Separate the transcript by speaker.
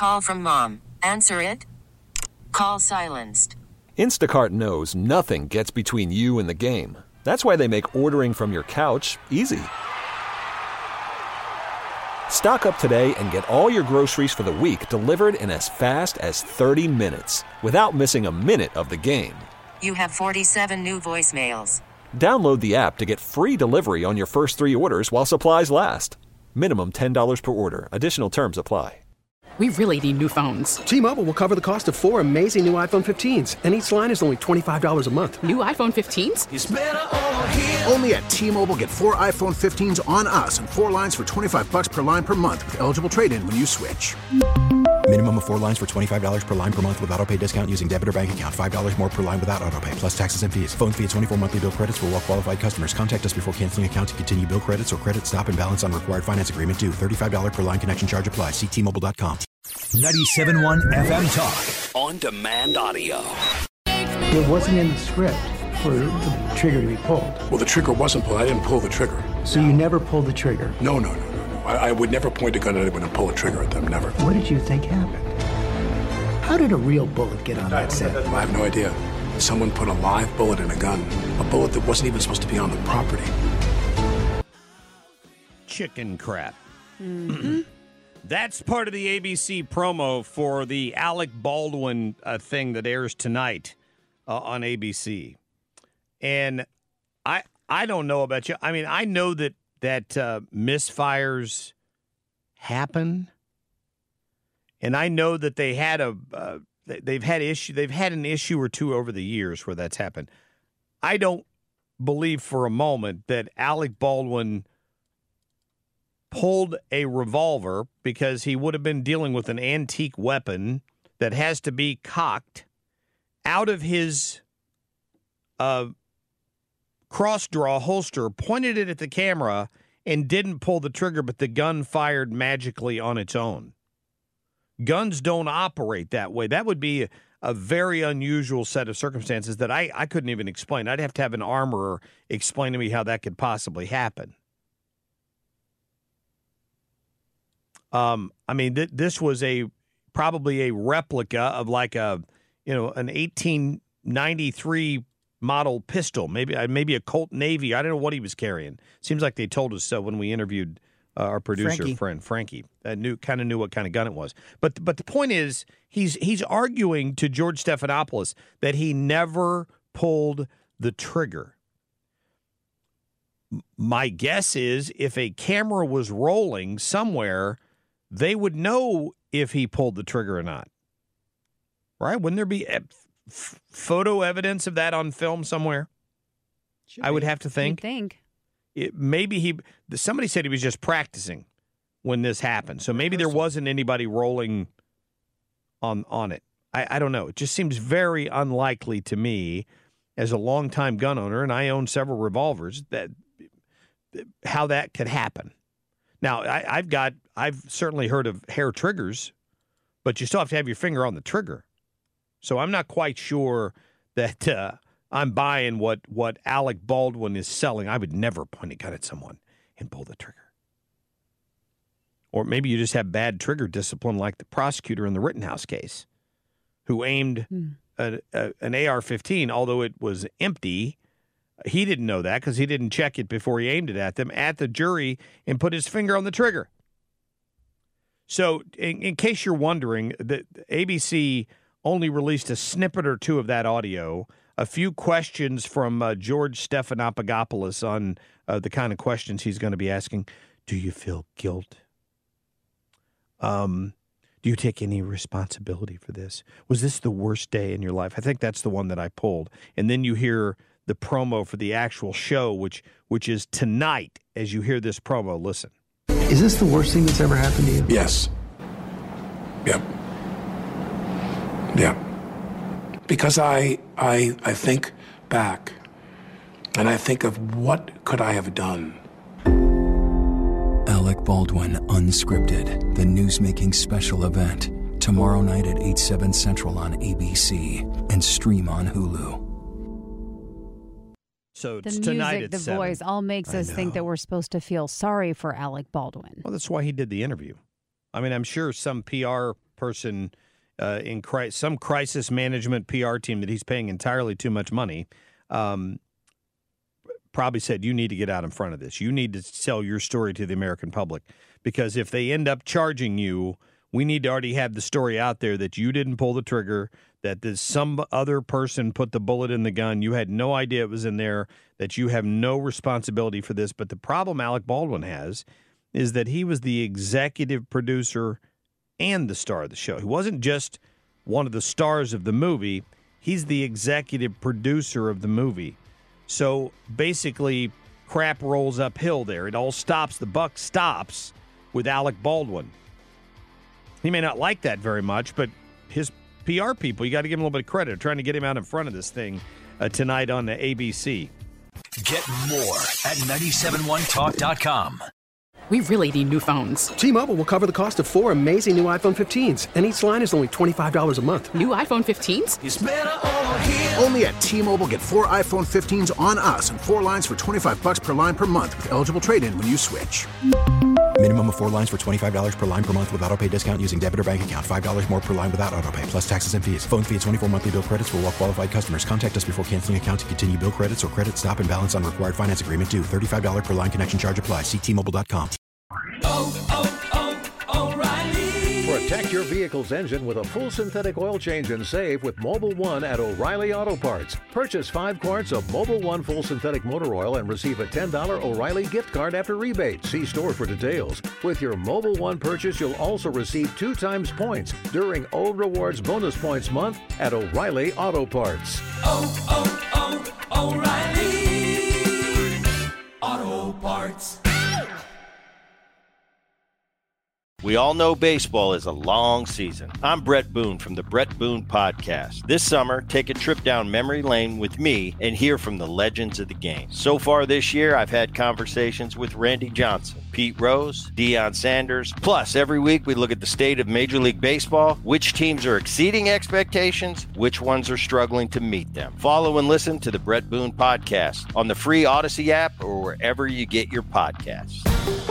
Speaker 1: Call from mom. Answer it. Call silenced.
Speaker 2: Instacart knows nothing gets between you and the game. That's why they make ordering from your couch easy. Stock up today and get all your groceries for the week delivered in as fast as 30 minutes without missing a minute of the game.
Speaker 1: You have 47 new voicemails.
Speaker 2: Download the app to get free delivery on your first 3 orders while supplies last. Minimum $10 per order. Additional terms apply.
Speaker 3: We really need new phones.
Speaker 4: T-Mobile will cover the cost of 4 amazing new iPhone 15s, and each line is only $25 a month.
Speaker 3: New iPhone 15s?
Speaker 5: It's better over here. Only at T-Mobile, get 4 iPhone 15s on us and 4 lines for $25 per line per month with eligible trade-in when you switch.
Speaker 6: Minimum of 4 lines for $25 per line per month with autopay discount using debit or bank account. $5 more per line without autopay, plus taxes and fees. Phone fee at 24 monthly bill credits for well-qualified customers. Contact us before canceling account to continue bill credits or credit stop and balance on required finance agreement due. $35 per line connection charge applies. See T-Mobile.com.
Speaker 7: 97.1 FM Talk. On demand audio.
Speaker 8: It wasn't in the script for the trigger to be pulled.
Speaker 9: Well, the trigger wasn't pulled. I didn't pull the trigger.
Speaker 8: So you never pulled the trigger?
Speaker 9: No. I would never point a gun at anyone and pull a trigger at them, never.
Speaker 8: What did you think happened? How did a real bullet get on that set?
Speaker 9: I have no idea. Someone put a live bullet in a gun. A bullet that wasn't even supposed to be on the property.
Speaker 10: Chicken crap. Mm-hmm. That's part of the ABC promo for the Alec Baldwin thing that airs tonight on ABC. And I don't know about you. I mean, I know that misfires happen, and I know that they had they've had an issue or two over the years where that's happened. I don't believe for a moment that Alec Baldwin pulled a revolver because he would have been dealing with an antique weapon that has to be cocked out of his cross-draw holster, pointed it at the camera, and didn't pull the trigger, but the gun fired magically on its own. Guns don't operate that way. That would be a very unusual set of circumstances that I couldn't even explain. I'd have to have an armorer explain to me how that could possibly happen. I mean, this was probably a replica of like an 1893 model pistol, maybe a Colt Navy. I don't know what he was carrying. Seems like they told us so when we interviewed our producer friend Frankie. Knew what kind of gun it was. But the point is, he's arguing to George Stephanopoulos that he never pulled the trigger. My guess is if a camera was rolling somewhere, they would know if he pulled the trigger or not. Right? Wouldn't there be photo evidence of that on film somewhere? I would have to think. Somebody said he was just practicing when this happened. So maybe there wasn't anybody rolling on it. I don't know. It just seems very unlikely to me as a longtime gun owner, and I own several revolvers, that how that could happen. Now, I've certainly heard of hair triggers, but you still have to have your finger on the trigger. So I'm not quite sure that I'm buying what Alec Baldwin is selling. I would never point a gun at someone and pull the trigger. Or maybe you just have bad trigger discipline like the prosecutor in the Rittenhouse case, who aimed an AR-15, although it was empty. He didn't know that because he didn't check it before he aimed it at them, at the jury, and put his finger on the trigger. So in case you're wondering, the ABC only released a snippet or two of that audio, a few questions from George Stephanopoulos on the kind of questions he's going to be asking. Do you feel guilt? Do you take any responsibility for this? Was this the worst day in your life? I think that's the one that I pulled. And then you hear the promo for the actual show, which is tonight. As you hear this promo, listen.
Speaker 8: Is this the worst thing that's ever happened to you?
Speaker 9: Yes. Yep. Yeah. Because I think back, and I think of what could I have done.
Speaker 6: Alec Baldwin Unscripted, the newsmaking special event. Tomorrow night at 8/7 Central on ABC and stream on Hulu.
Speaker 10: So
Speaker 11: the
Speaker 10: it's
Speaker 11: music,
Speaker 10: tonight at
Speaker 11: the
Speaker 10: 7.
Speaker 11: voice, all makes us think that we're supposed to feel sorry for Alec Baldwin.
Speaker 10: Well, that's why he did the interview. I mean, I'm sure some PR person in some crisis management PR team that he's paying entirely too much money probably said, you need to get out in front of this. You need to sell your story to the American public, because if they end up charging you, we need to already have the story out there that you didn't pull the trigger, that there's some other person put the bullet in the gun. You had no idea it was in there, that you have no responsibility for this. But the problem Alec Baldwin has is that he was the executive producer and the star of the show. He wasn't just one of the stars of the movie. He's the executive producer of the movie. So basically, crap rolls uphill there. It all stops. The buck stops with Alec Baldwin. He may not like that very much, but his PR people, you got to give him a little bit of credit, trying to get him out in front of this thing tonight on the ABC.
Speaker 7: Get more at 971talk.com.
Speaker 3: We really need new phones.
Speaker 4: T-Mobile will cover the cost of 4 amazing new iPhone 15s, and each line is only $25 a month.
Speaker 3: New iPhone 15s?
Speaker 5: It's better over here. Only at T-Mobile, get 4 iPhone 15s on us and 4 lines for $25 per line per month with eligible trade-in when you switch.
Speaker 6: Minimum of 4 lines for $25 per line per month with autopay discount using debit or bank account. $5 more per line without autopay, plus taxes and fees. Phone fee at 24 monthly bill credits for well-qualified customers. Contact us before canceling account to continue bill credits or credit stop and balance on required finance agreement due. $35 per line connection charge applies. See T-Mobile.com.
Speaker 12: O'Reilly. Protect your vehicle's engine with a full synthetic oil change and save with Mobil 1 at O'Reilly Auto Parts. Purchase 5 quarts of Mobil 1 full synthetic motor oil and receive a $10 O'Reilly gift card after rebate. See store for details. With your Mobil 1 purchase, you'll also receive 2 times points during O Rewards Bonus Points Month at O'Reilly Auto Parts.
Speaker 7: O'Reilly Auto Parts.
Speaker 13: We all know baseball is a long season. I'm Brett Boone from the Brett Boone Podcast. This summer, take a trip down memory lane with me and hear from the legends of the game. So far this year, I've had conversations with Randy Johnson, Pete Rose, Deion Sanders. Plus, every week we look at the state of Major League Baseball, which teams are exceeding expectations, which ones are struggling to meet them. Follow and listen to the Brett Boone Podcast on the free Odyssey app or wherever you get your podcasts.